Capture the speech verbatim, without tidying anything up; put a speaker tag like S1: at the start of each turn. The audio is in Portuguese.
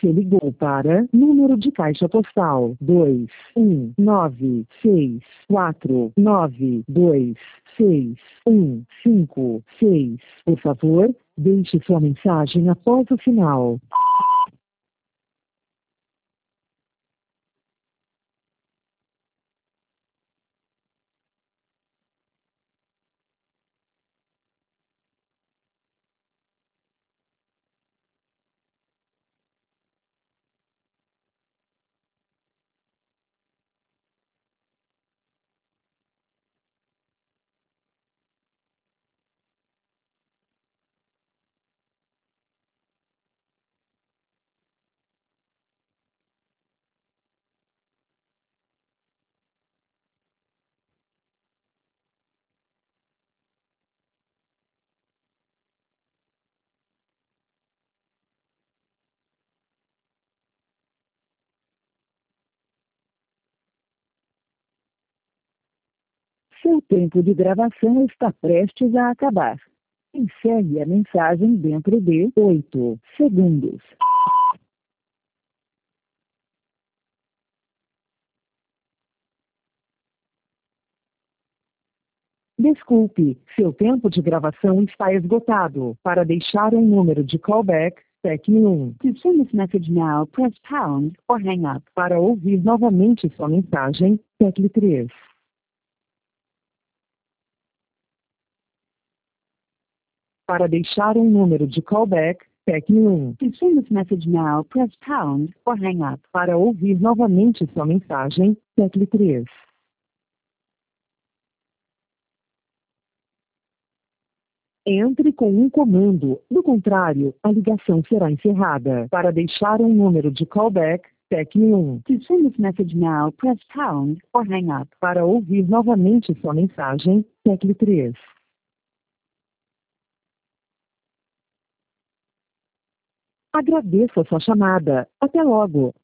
S1: Você ligou para número de caixa postal dois um nove seis quatro nove dois seis um cinco seis. Por favor, deixe sua mensagem após o sinal. Seu tempo de gravação está prestes a acabar. Encerre a mensagem dentro de oito segundos. Desculpe, seu tempo de gravação está esgotado. Para deixar um número de callback, tecle um. To send this message now, press pound or hang up. Para ouvir novamente sua mensagem, tecle três. Para deixar um número de callback, tecle um. To send this message now, press pound or hang up. Para ouvir novamente sua mensagem, tecle três. Entre com um comando, do contrário, a ligação será encerrada. Para deixar um número de callback, tecle um. To send this message now, press pound or hang up. Para ouvir novamente sua mensagem, tecle três. Agradeço a sua chamada. Até logo.